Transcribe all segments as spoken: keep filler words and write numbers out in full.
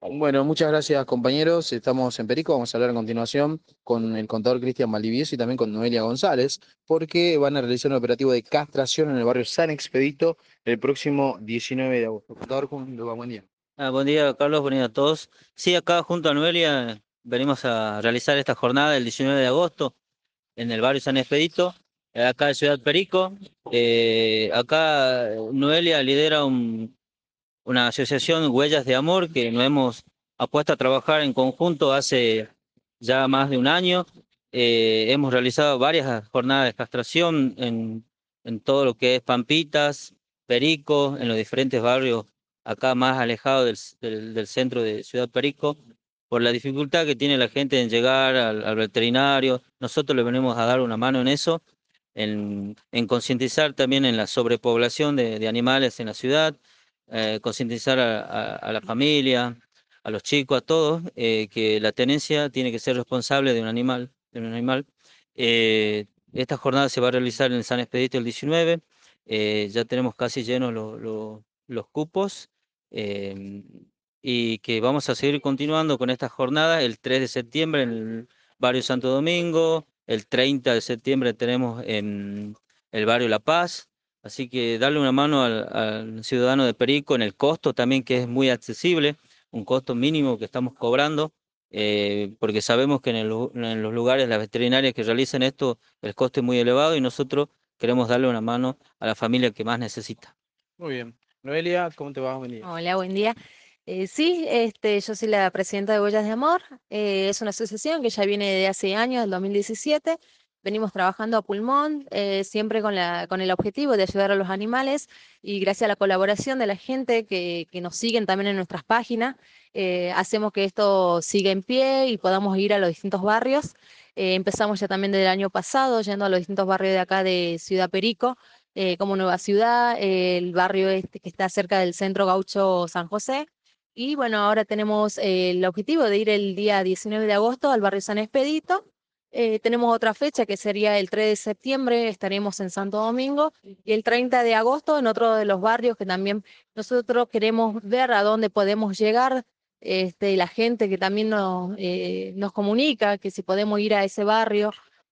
Bueno, muchas gracias compañeros. Estamos en Perico. Vamos a hablar a continuación con el contador Cristian Maldivieso y también con Noelia González, porque van a realizar un operativo de castración en el barrio San Expedito el próximo diecinueve de agosto. Contador, ¿cómo le va? Buen día. Ah, buen día, Carlos, buen día a todos. Sí, acá junto a Noelia venimos a realizar esta jornada el diecinueve de agosto en el barrio San Expedito, eh, acá de Ciudad Perico. Eh, acá eh, Noelia lidera un- una asociación Huellas de Amor que nos hemos apuesto a trabajar en conjunto hace ya más de un año. Eh, hemos realizado varias jornadas de castración en, en todo lo que es Pampitas, Perico, en los diferentes barrios acá más alejados del, del- del centro de Ciudad Perico, por la dificultad que tiene la gente en llegar al, al veterinario. Nosotros le venimos a dar una mano en eso, en, en concientizar también en la sobrepoblación de de animales en la ciudad, eh, concientizar a, a- a la familia, a los chicos, a todos, eh, que la tenencia tiene que ser responsable de un animal, de un animal. Eh, esta jornada se va a realizar en San Expedito el diecinueve. Eh, ya tenemos casi llenos lo- lo- los cupos, eh, y que vamos a seguir continuando con esta jornada el tres de septiembre en el barrio Santo Domingo, el treinta de septiembre tenemos en el barrio La Paz. Así que darle una mano al, al ciudadano de Perico en el costo también, que es muy accesible, un costo mínimo que estamos cobrando, eh, porque sabemos que en, el lu- en los lugares, las veterinarias que realizan esto, el costo es muy elevado y nosotros queremos darle una mano a la familia que más necesita. Muy bien. Noelia, ¿cómo te va? Buen día. Hola, buen día. Eh, sí, este, yo soy la presidenta de Huellas de Amor. Eh, es una asociación que ya viene de hace años, del dos mil diecisiete. Venimos trabajando a pulmón, eh, siempre con la, con el objetivo de ayudar a los animales y gracias a la colaboración de la gente que, que nos siguen también en nuestras páginas, eh, hacemos que esto siga en pie y podamos ir a los distintos barrios. Eh, empezamos ya también desde el año pasado, yendo a los distintos barrios de acá de Ciudad Perico, eh, como Nueva Ciudad, eh, el barrio este que está cerca del centro gaucho San José. Y bueno, ahora tenemos eh, el objetivo de ir el día diecinueve de agosto al barrio San Expedito. Eh, tenemos otra fecha que sería el tres de septiembre, estaremos en Santo Domingo, y el treinta de agosto en otro de los barrios que también nosotros queremos ver a dónde podemos llegar. Este, y la gente que también nos, eh, nos comunica que si podemos ir a ese barrio,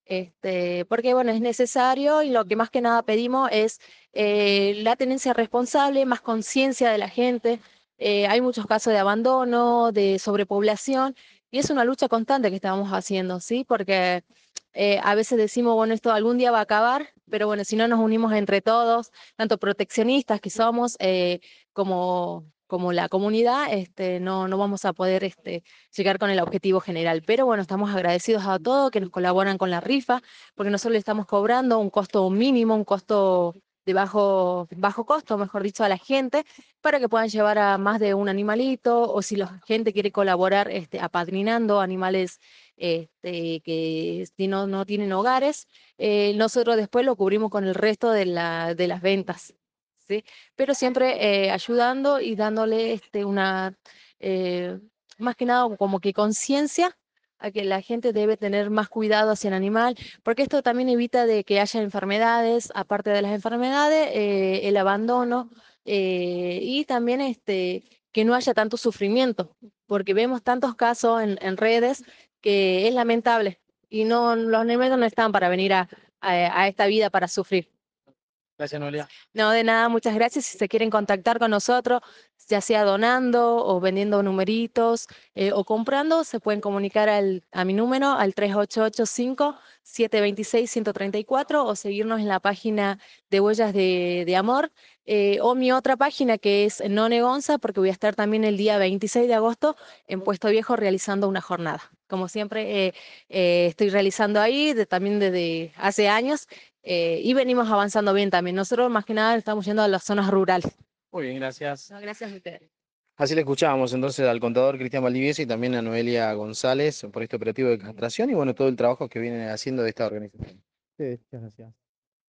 este, porque bueno, es necesario y lo que más que nada pedimos es eh, la tenencia responsable, más conciencia de la gente. Eh, hay muchos casos de abandono, de sobrepoblación, y es una lucha constante que estamos haciendo, ¿sí? Porque eh, a veces decimos, bueno, esto algún día va a acabar, pero bueno, si no nos unimos entre todos, tanto proteccionistas que somos, eh, como, como la comunidad, este, no, no vamos a poder este, llegar con el objetivo general. Pero bueno, estamos agradecidos a todos que nos colaboran con la rifa, porque nosotros le estamos cobrando un costo mínimo, un costo de bajo, bajo costo, mejor dicho, a la gente, para que puedan llevar a más de un animalito, o si la gente quiere colaborar este, apadrinando animales este, que si no, no tienen hogares, eh, nosotros después lo cubrimos con el resto de la, de las ventas. ¿Sí? Pero siempre eh, ayudando y dándole este, una, eh, más que nada como que conciencia a que la gente debe tener más cuidado hacia el animal, porque esto también evita de que haya enfermedades, aparte de las enfermedades, eh, el abandono, eh, y también este, que no haya tanto sufrimiento, porque vemos tantos casos en, en redes que es lamentable y no, los animales no están para venir a, a a esta vida para sufrir. Gracias, Noelia. No, de nada, muchas gracias. Si se quieren contactar con nosotros, ya sea donando o vendiendo numeritos, eh, o comprando, se pueden comunicar al, a mi número, al tres ocho ocho cinco, siete dos seis, uno tres cuatro, o seguirnos en la página de Huellas de, de Amor, eh, o mi otra página que es None Gonza, porque voy a estar también el día veintiséis de agosto en Puesto Viejo realizando una jornada. Como siempre, eh, eh, estoy realizando ahí, de- también desde hace años, eh, y venimos avanzando bien también. Nosotros más que nada estamos yendo a las zonas rurales. Muy bien, gracias. No, gracias a ustedes. Así le escuchábamos entonces al contador Cristian Maldivieso y también a Noelia González por este operativo de castración y bueno, todo el trabajo que vienen haciendo de esta organización. Sí, muchas gracias.